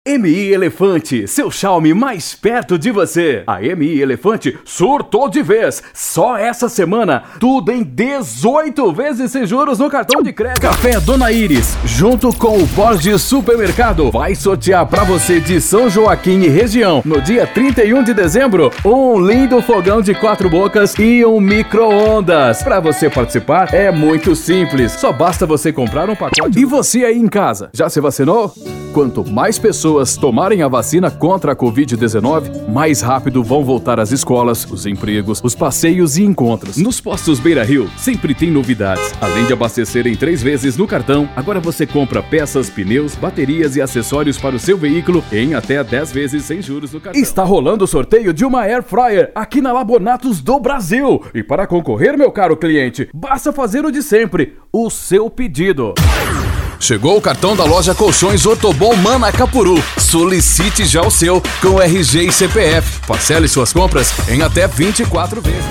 MI Elefante, seu Xiaomi mais perto de você. A MI Elefante surtou de vez. Só essa semana, tudo em 18 vezes sem juros no cartão de crédito. Café Dona Iris, junto com o Borges Supermercado, vai sortear pra você de São Joaquim e região, no dia 31 de dezembro, um lindo fogão de 4 bocas e um micro-ondas. Pra você participar, é muito simples. Só basta você comprar um pacote. E você aí em casa, já se vacinou? Quanto mais pessoas tomarem a vacina contra a Covid-19, mais rápido vão voltar às escolas, os empregos, os passeios e encontros. Nos postos Beira Rio sempre tem novidades. Além de abastecer em 3 vezes no cartão, agora você compra peças, pneus, baterias e acessórios para o seu veículo em até 10 vezes sem juros no cartão. Está rolando o sorteio de uma Air Fryer aqui na Labonatos do Brasil. E para concorrer, meu caro cliente, basta fazer o de sempre, o seu pedido. Chegou o cartão da loja Colchões Ortobon Manacapuru. Solicite já o seu com RG e CPF. Parcele suas compras em até 24 vezes.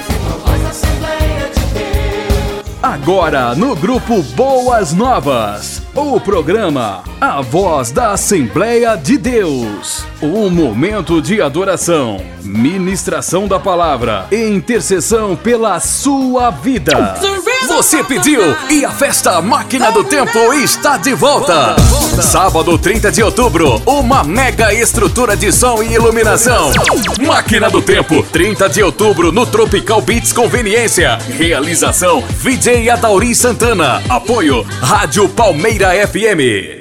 Agora no grupo Boas Novas, o programa A Voz da Assembleia de Deus. Um momento de adoração, ministração da palavra e intercessão pela sua vida. Você pediu e a festa Máquina do Tempo está de volta. Sábado 30 de outubro, uma mega estrutura de som e iluminação. Máquina do Tempo, 30 de outubro no Tropical Beats Conveniência. Realização VJ Adauri Santana. Apoio Rádio Palmeira FM.